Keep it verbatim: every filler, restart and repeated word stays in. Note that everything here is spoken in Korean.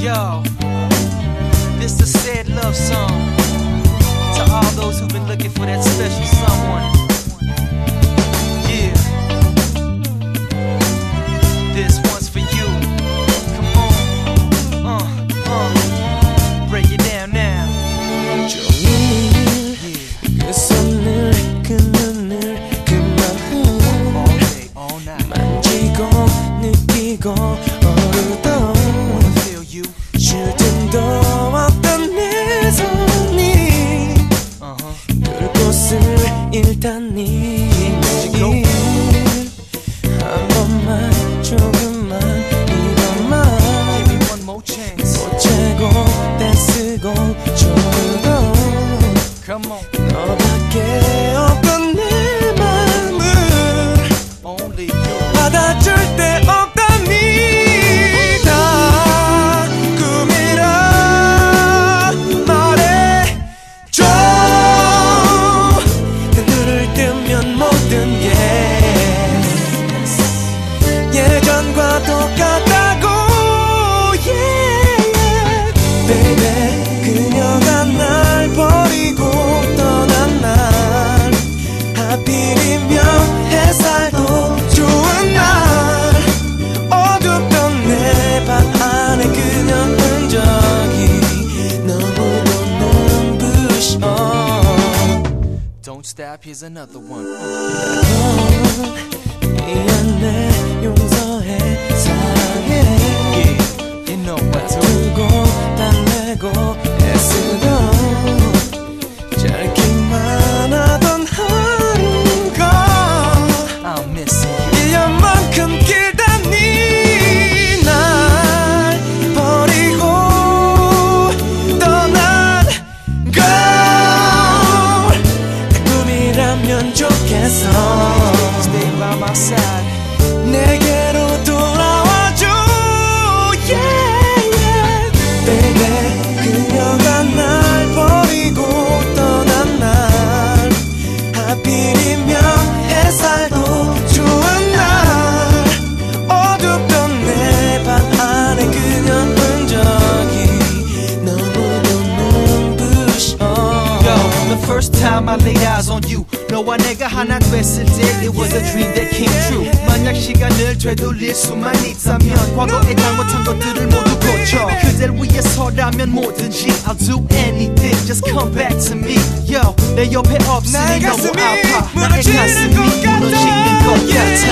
Yo, this is a sad love song to all those who've been looking for that special someone. Yeah, this one's for you. Come on, uh, uh, break it down now. 종일 그 손을 그 눈을 그 마음 만지고 느끼고 오르던 쉴 틈도 없던 내 손이 둘 곳을 일단 네 한 번만 조금만 이것만 꽂채고 떼쓰고 조르던 너밖에 없던 내 맘을 받아줄 데 없다니 다 꿈이라 말해줘. 눈을 뜨면 모든 게 예전과 똑같다고. yeah. Baby 그녀가 날 버리고 떠난 날 하필이면 햇살도 좋은 날 어둡던 내 방 안에 그녀 흔적이 너무도 눈부셔. Don't stop, here's another one. 미안해 용서해 사랑해 Yeah, you know what to do. 다투고 달래고 애쓰던 짧기만 하던 하루가 I'm missing you. 일 년만큼 길다니 날 버리고 떠난 걸 그 꿈이라면 좋겠어. Stay by my side. 내게로 돌아와줘. yeah, yeah. Baby 그녀가 날 버리고 떠난 날 하필이면 햇살도 좋은 날 어둡던 내 방 안에 그녀 흔적이 너무도 눈부셔. Yo, the first time I laid eyes on you, 너와 내가 하나 됐을 때 it was a dream that came true. 만약 시간을 되돌릴 수만 있다면 과거에 잘못한 것들을 모두 고쳐 그댈 위해서라면 뭐든지 I'll do anything, just come back to me. Yo, 내 옆에 없으니 너무 아파. 나의 가슴이 무너지는 것 같아.